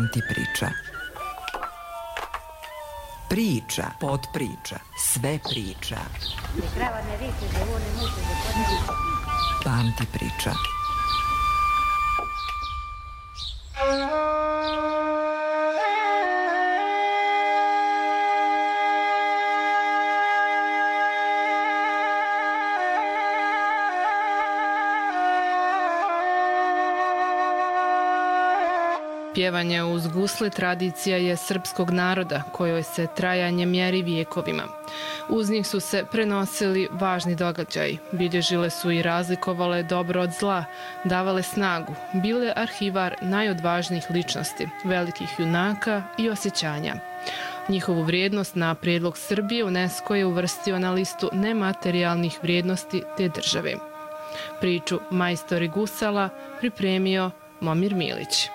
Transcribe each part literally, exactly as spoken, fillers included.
Pamti priča. Priča, podpriča, sve priča. Pamti priča. Pjevanje uz gusle tradicija je srpskog naroda kojoj se trajanje mjeri vijekovima. Uz njih su se prenosili važni događaji, bilježile su i razlikovale dobro od zla, davale snagu, bile arhivar najodvažnijih ličnosti, velikih junaka i osjećanja. Njihovu vrijednost na prijedlog Srbije UNESCO je uvrstio na listu nematerijalnih vrijednosti te države. Priču Majstori gusala pripremio Momir Milić.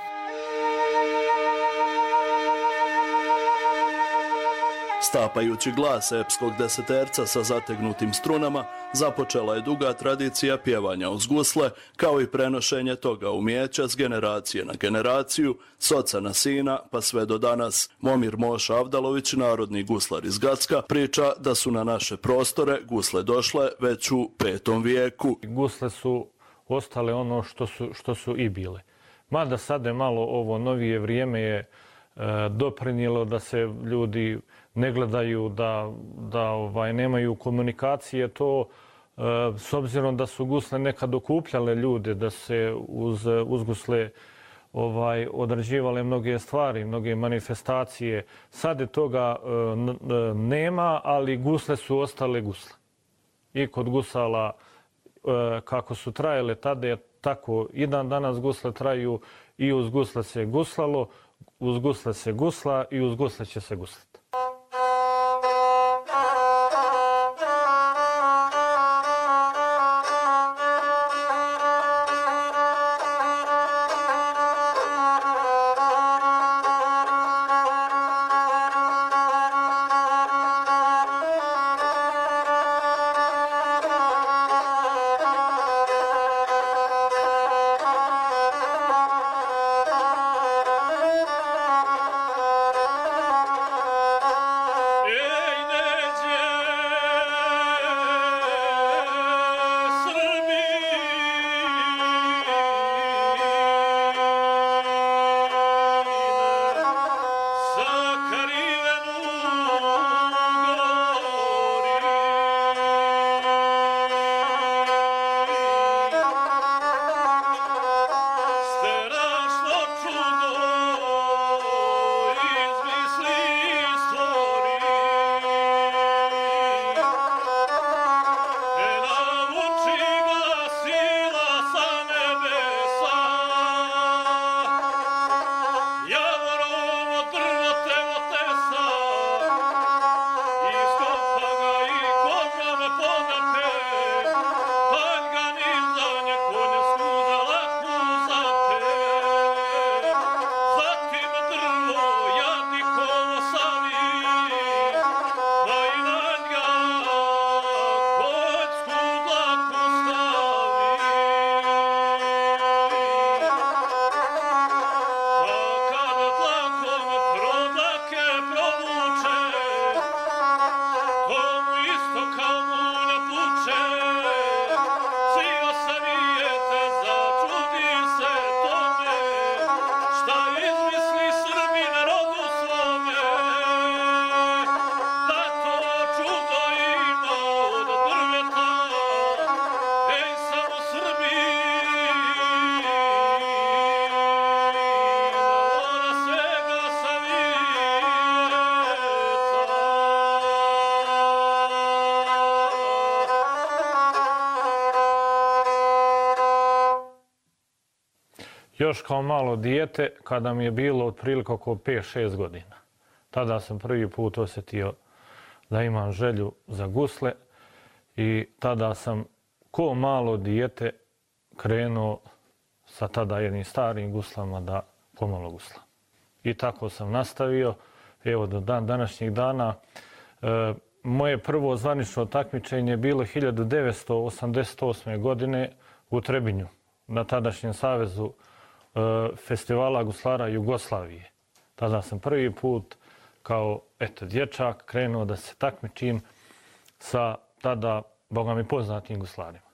Stapajući glas epskog deseterca sa zategnutim strunama, započela je duga tradicija pjevanja uz gusle, kao i prenošenje toga umijeća s generacije na generaciju, s oca na sina, pa sve do danas. Momir Moša Avdalović, narodni guslar iz Gacka, priča da su na naše prostore gusle došle već u petom vijeku. Gusle su ostale ono što su, što su i bile. Mada sada je malo ovo novije vrijeme je e, doprinijelo da se ljudi ne gledaju, da, da ovaj, nemaju komunikacije, to e, s obzirom da su gusle nekad okupljale ljude, da se uz, uz gusle ovaj, odrađivale mnoge stvari, mnoge manifestacije. Sad je toga e, n, nema, ali gusle su ostale gusle. I kod gusala e, kako su trajale tada je tako i dan danas gusle traju i uz gusle se guslalo, uz gusle se gusla i uz gusle će se guslati. Još kao malo dijete, kada mi je bilo otprilike oko pet šest godina. Tada sam prvi put osjetio da imam želju za gusle i tada sam ko malo dijete krenuo sa tada jednim starim guslama da pomalo guslam. I tako sam nastavio, evo do dan današnjih dana. E, moje prvo zvanično takmičenje je bilo hiljadu devetsto osamdeset osme. godine u Trebinju, na tadašnjem savezu e, festivala guslara Jugoslavije. Tada sam prvi put kao eto, dječak krenuo da se takmičim sa tada, boga mi, poznatim guslarima.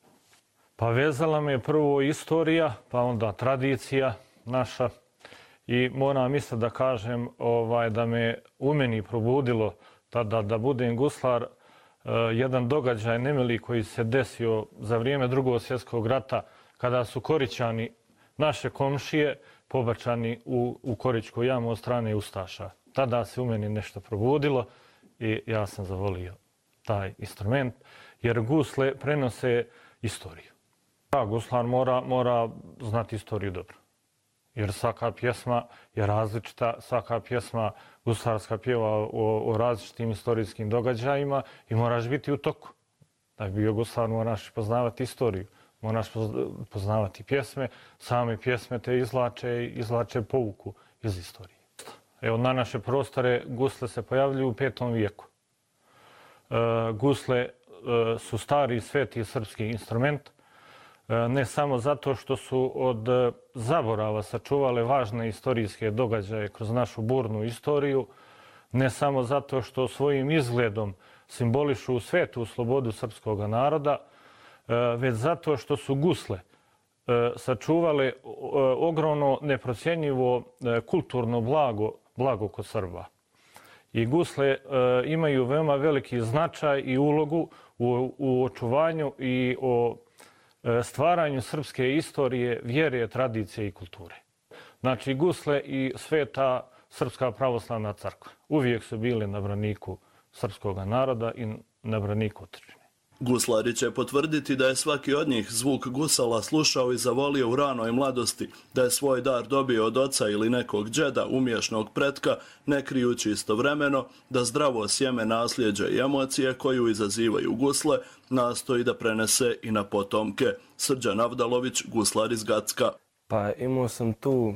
Pa vezala me prvo istorija, pa onda tradicija naša. I moram isto da kažem ovaj, da me u meni probudilo tada da budem guslar uh, jedan događaj nemili koji se desio za vrijeme Drugog svjetskog rata kada su Korićani, naše komšije, pobačani u, u Korićku jamu od strane ustaša. Tada se u meni nešto probudilo i ja sam zavolio taj instrument jer gusle prenose istoriju. Da, guslar mora, mora znati istoriju dobro. Jer svaka pjesma je različita, svaka pjesma guslarska pjeva o, o različitim istorijskim događajima i moraš biti u toku. Da bi bio guslar moraš poznavati istoriju, moraš poznavati pjesme, same pjesme te izvlače, izvlače pouku iz istorije. Evo, na naše prostore gusle se pojavljuju u petom vijeku. E, gusle e, su stari sveti srpski instrument, ne samo zato što su od zaborava sačuvale važne istorijske događaje kroz našu burnu istoriju, ne samo zato što svojim izgledom simbolišu svetu slobodu srpskog naroda, već zato što su gusle sačuvale ogromno neprocjenjivo kulturno blago, blago kod Srba. I gusle imaju veoma veliki značaj i ulogu u, u očuvanju i o stvaranju srpske istorije, vjere, tradicije i kulture. Znači, gusle i sveta Srpska pravoslavna crkva uvijek su bili na braniku srpskog naroda i na braniku otadžbine. Guslari će potvrditi da je svaki od njih zvuk gusala slušao i zavolio u ranoj mladosti, da je svoj dar dobio od oca ili nekog džeda, umješnog pretka, ne krijući istovremeno da zdravo sjeme nasljeđa i emocije koju izazivaju gusle nastoji da prenese i na potomke. Srđan Avdalović, guslar iz Gacka. Pa imao sam tu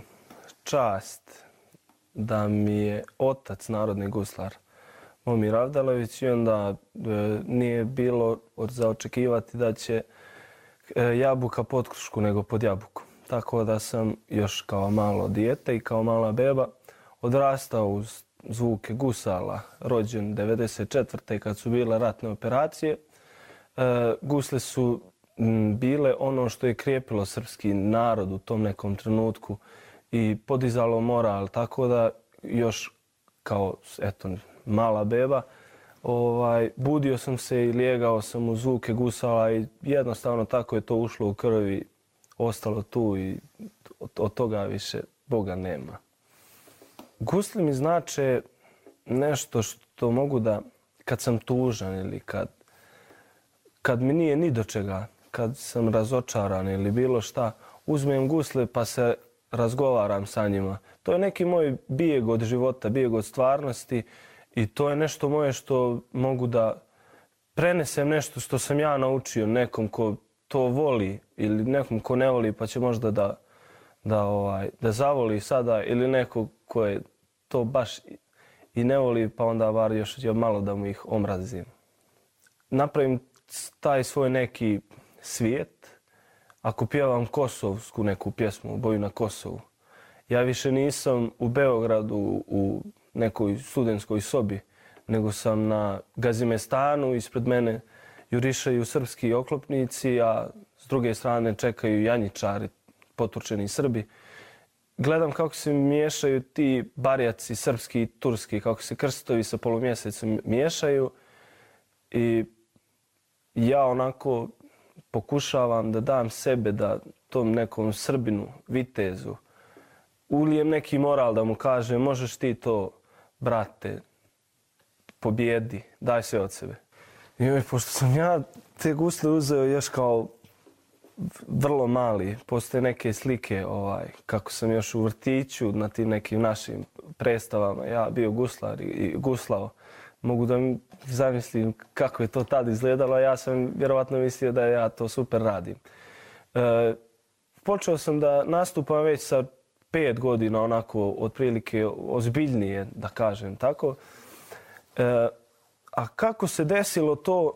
čast da mi je otac narodni guslar, Momir Avdalović, i onda e, nije bilo za očekivati da će e, jabuka pod krušku nego pod jabuku. Tako da sam još kao malo dijete i kao mala beba odrastao uz zvuke gusala, rođen devedeset četvrte kad su bile ratne operacije. E, gusle su m, bile ono što je krijepilo srpski narod u tom nekom trenutku i podizalo moral, tako da još kao eto, mala beba, ovaj, budio sam se i lijegao sam u zvuke gusala i jednostavno tako je to ušlo u krvi, ostalo tu i od, od toga više Boga nema. Gusle mi znače nešto što mogu da, kad sam tužan ili kad, kad mi nije ni do čega, kad sam razočaran ili bilo šta, uzmem gusle pa se razgovaram sa njima. To je neki moj bijeg od života, bijeg od stvarnosti i to je nešto moje što mogu da prenesem nešto što sam ja naučio nekom ko to voli ili nekom ko ne voli pa će možda da, da, ovaj, da zavoli sada ili neko ko je to baš i ne voli pa onda bar još malo da mu ih omrazim. Napravim taj svoj neki svijet. Ako pjevam kosovsku neku pjesmu, Boju na Kosovu, ja više nisam u Beogradu u nekoj studentskoj sobi, nego sam na Gazimestanu, ispred mene jurišaju srpski oklopnici, a s druge strane čekaju janjičari, poturčeni Srbi. Gledam kako se miješaju ti barjaci srpski i turski, kako se krstovi sa polumjesecom miješaju i ja onako pokušavam da dam sebe da tom nekom Srbinu, vitezu, ulijem neki moral da mu kaže možeš ti to, brate, pobjedi, daj sve od sebe. I pošto sam ja te gusle uzeo još kao vrlo mali, postoje neke slike ovaj, kako sam još u vrtiću na tim nekim našim predstavama, ja bio guslar i guslao. Mogu da mi zamislim kako je to tad izgledalo, ja sam vjerovatno mislio da ja to super radim. E, počeo sam da nastupam već sa pet godina, onako otprilike ozbiljnije, da kažem tako. E, a kako se desilo to,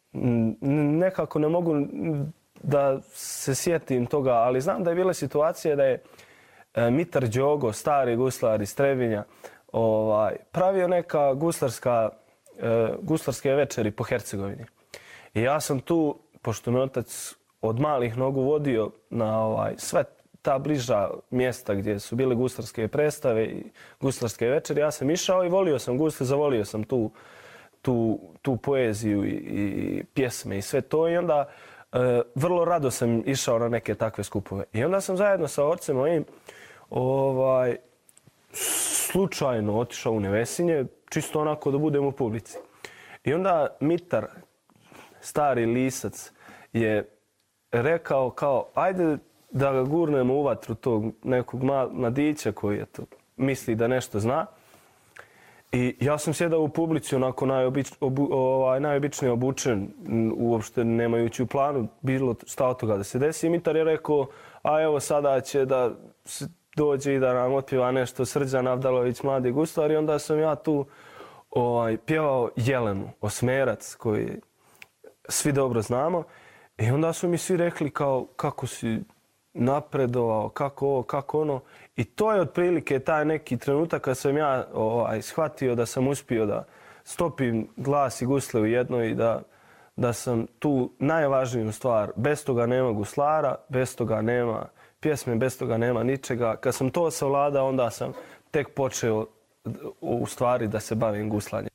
nekako ne mogu da se sjetim toga, ali znam da je bila situacija da je Mitar Đogo, stari guslar iz Trebinja, ovaj, pravio neka guslarska, e, guslarske večeri po Hercegovini. I ja sam tu, pošto me otac od malih nogu vodio na ovaj, sve ta bliža mjesta gdje su bile guslarske predstave i guslarske večeri, ja sam išao i volio sam gusle, zavolio sam tu, tu, tu poeziju i, i pjesme i sve to. I onda e, vrlo rado sam išao na neke takve skupove. I onda sam zajedno sa ocem mojim ovaj, slučajno otišao u Nevesinje, čisto onako da budem u publici. I onda Mitar, stari lisac, je rekao kao, ajde da ga gurnemo u vatru tog nekog mladića koji je to, misli da nešto zna. I ja sam sjedao u publici onako najobič, obu, ovaj, najobičnije obučen, uopšte nemajući u planu bilo šta od toga da se desi. I Mitar je rekao, a evo sada će da dođe i da nam otpjeva nešto Srđan Avdalović, mladi guslar. I onda sam ja tu ovaj, pjevao Jelenu, Osmerac, koji svi dobro znamo. I onda su mi svi rekli kao kako si napredovao, kako ovo, kako ono. I to je otprilike taj neki trenutak kad sam ja ovaj, shvatio da sam uspio da stopim glas i gusle u jedno i da, da sam tu najvažniju stvar. Bez toga nema guslara, bez toga nema pjesme, bez toga nema ničega. Kad sam to savladao, onda sam tek počeo u stvari da se bavim guslanjem.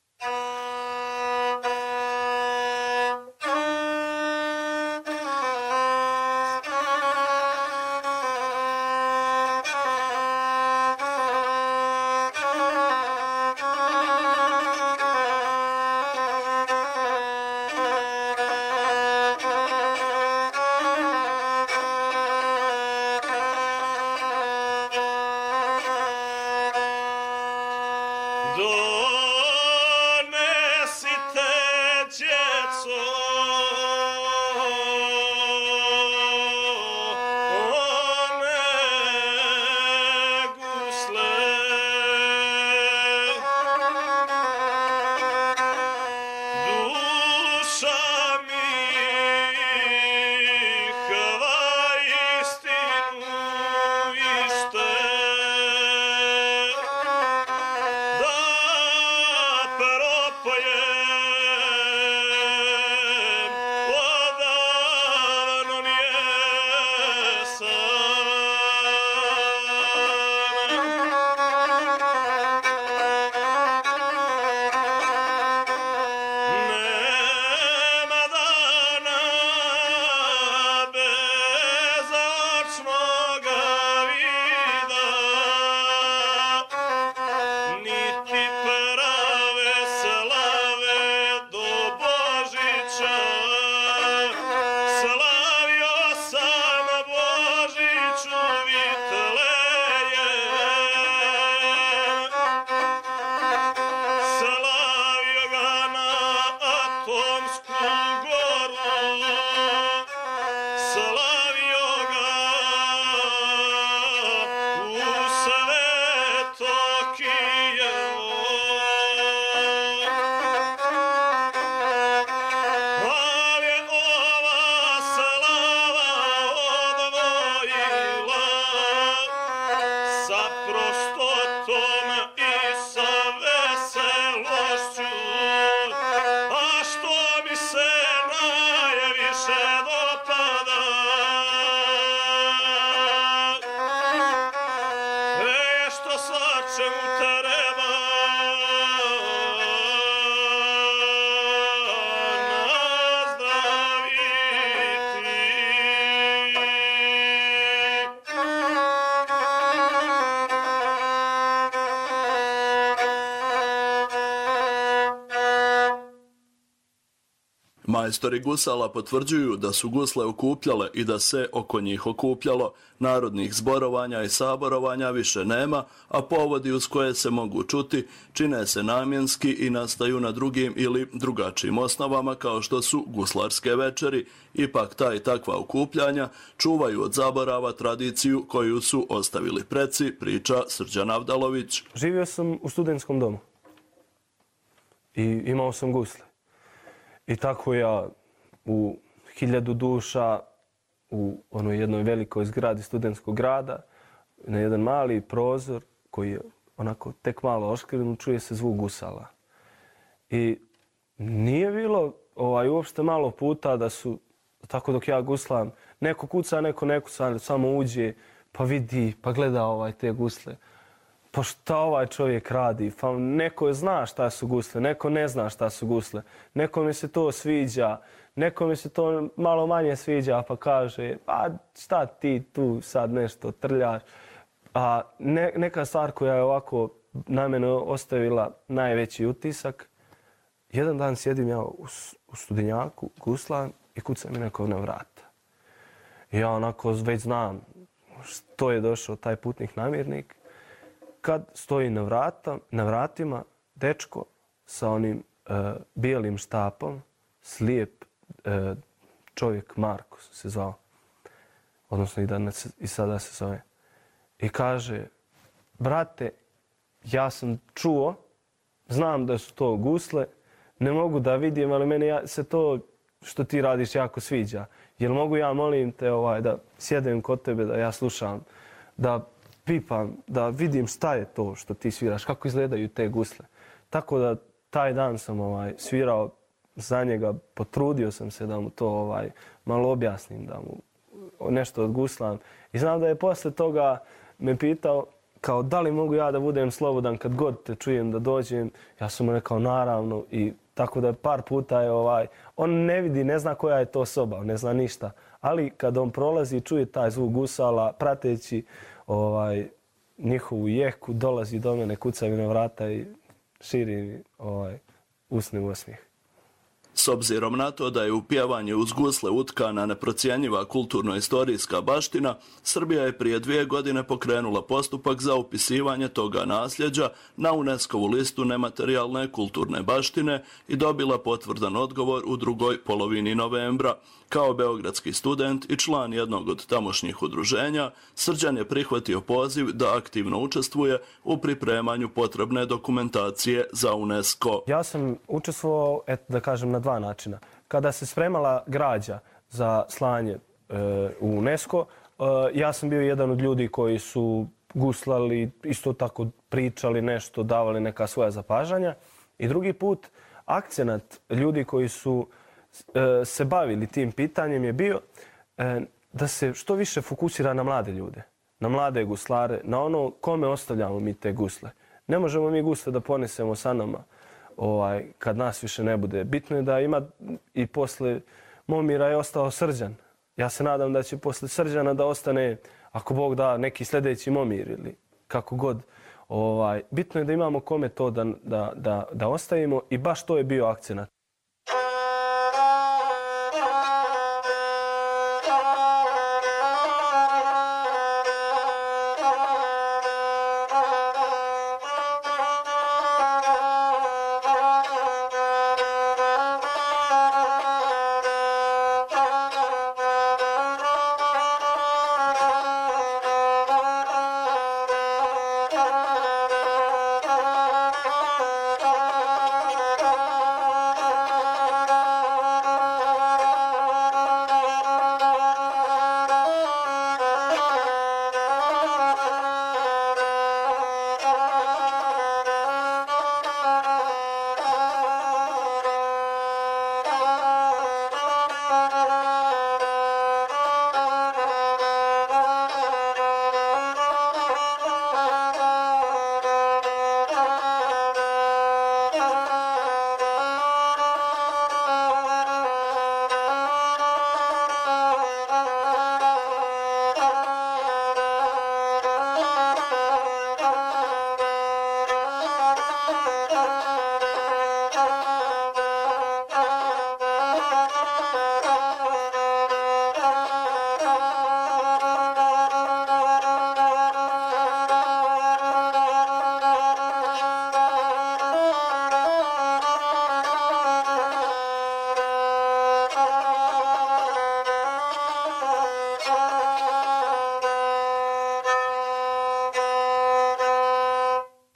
Majstori gusala potvrđuju da su gusle okupljale i da se oko njih okupljalo. Narodnih zborovanja i saborovanja više nema, a povodi uz koje se mogu čuti čine se namjenski i nastaju na drugim ili drugačijim osnovama kao što su guslarske večeri. Ipak ta i takva okupljanja čuvaju od zaborava tradiciju koju su ostavili preci, priča Srđan Avdalović. Živio sam u studentskom domu i imao sam gusle. I tako ja u hiljadu duša u onoj jednoj velikoj zgradi studentskog grada na jedan mali prozor koji je onako tek malo oškrinut, čuje se zvuk gusala. I nije bilo ovaj, uopšte malo puta da su, tako dok ja guslam, neko kuca, neko ne kuca, samo uđe, pa vidi, pa gleda ovaj te gusle. Pa šta ovaj čovjek radi? Pa neko zna šta su gusle, neko ne zna šta su gusle. Nekome se to sviđa, nekome se to malo manje sviđa, pa kaže, a šta ti tu sad nešto trljaš? A ne, neka stvar koja je ovako na mene ostavila najveći utisak, jedan dan sjedim ja u, u studenjaku, guslam i kuca mi neko na vrata. I ja onako već znam što je došao taj putnik namirnik. Kad stoji na, vrata, na vratima dečko sa onim uh, bijelim štapom, slijep uh, čovjek, Marko se zvao, odnosno i, danas, i sada se zove. I kaže, brate, ja sam čuo, znam da su to gusle, ne mogu da vidim, ali meni ja, se to što ti radiš jako sviđa. Jel mogu ja, molim te, ovaj, da sjedem kod tebe, da ja slušam, da pipam, da vidim šta je to što ti sviraš, kako izgledaju te gusle. Tako da taj dan sam ovaj, svirao za njega, potrudio sam se da mu to ovaj, malo objasnim, da mu nešto odguslam. I znam da je posle toga me pitao kao da li mogu ja da budem slobodan kad god te čujem da dođem. Ja sam mu rekao naravno i tako da par puta je ovaj, on ne vidi, ne zna koja je to soba, ne zna ništa. Ali kad on prolazi, čuje taj zvuk gusala, prateći ovaj, njihovu jeku, dolazi do mene, kuca mi na vrata i širi mi ovaj, usni osmijeh. S obzirom na to da je u pjevanje uz gusle utkana neprocjenjiva kulturno-istorijska baština, Srbija je prije dvije godine pokrenula postupak za upisivanje toga nasljeđa na UNESCO-vu listu nematerijalne kulturne baštine i dobila potvrdan odgovor u drugoj polovini novembra. Kao beogradski student i član jednog od tamošnjih udruženja, Srđan je prihvatio poziv da aktivno učestvuje u pripremanju potrebne dokumentacije za UNESCO. Ja sam učestvovao, eto da kažem, na dva načina. Kada se spremala građa za slanje e, u UNESCO, e, ja sam bio jedan od ljudi koji su guslali, isto tako pričali nešto, davali neka svoja zapažanja. I drugi put, akcenat ljudi koji su e, se bavili tim pitanjem je bio e, da se što više fokusira na mlade ljude, na mlade guslare, na ono kome ostavljamo mi te gusle. Ne možemo mi gusle da ponesemo sa nama ovaj, kad nas više ne bude. Bitno je da ima i posle Momira je ostao Srđan. Ja se nadam da će posle Srđana da ostane, ako Bog da, neki sljedeći Momir ili kako god. Ovaj, bitno je da imamo kome to da, da, da, da ostavimo i baš to je bio akcenat.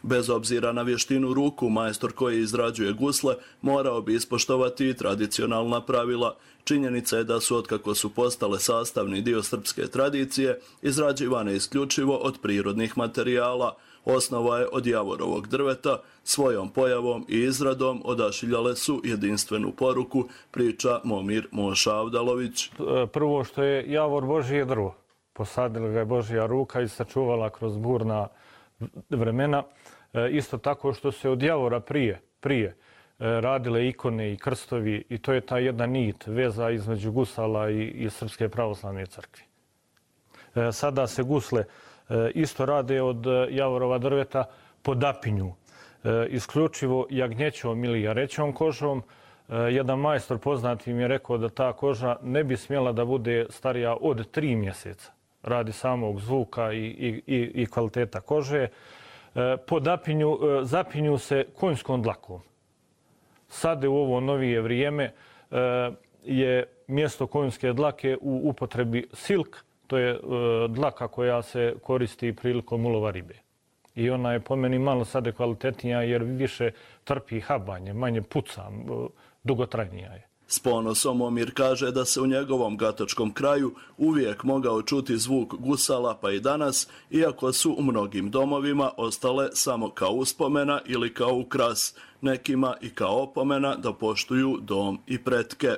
Bez obzira na vještinu ruku, majstor koji izrađuje gusle morao bi ispoštovati i tradicionalna pravila. Činjenica je da su, otkako su postale sastavni dio srpske tradicije, izrađivane isključivo od prirodnih materijala. Osnova je od javorovog drveta, svojom pojavom i izradom odašiljale su jedinstvenu poruku, priča Momir Moša Avdalović. Prvo što je javor Božje drvo. Posadila ga je Božja ruka i sačuvala kroz burna vremena. Isto tako što se od javora prije, prije radile ikone i krstovi i to je ta jedna nit, veza između gusala i, i Srpske pravoslavne crkve. Sada se gusle isto rade od javorova drveta po dapinju, isključivo jagnjećom ili jarećom kožom. Jedan majstor poznati mi je rekao da ta koža ne bi smjela da bude starija od tri mjeseca. Radi samog zvuka i, i, i kvaliteta kože. Po dapinju, zapinju se konjskom dlakom. Sada u ovo novije vrijeme je mjesto konjske dlake u upotrebi silk. To je dlaka koja se koristi prilikom ulova ribe. I ona je po meni malo sada kvalitetnija jer više trpi habanje, manje puca, dugotrajnija je. S ponosom Momir kaže da se u njegovom gatočkom kraju uvijek mogao čuti zvuk gusala pa i danas, iako su u mnogim domovima ostale samo kao uspomena ili kao ukras, nekima i kao opomena da poštuju dom i pretke.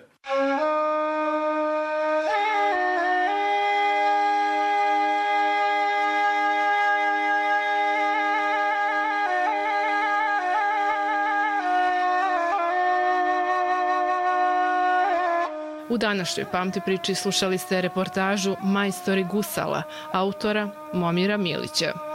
U današnjoj Pamti priči slušali ste reportažu Majstori gusala, autora Momira Milića.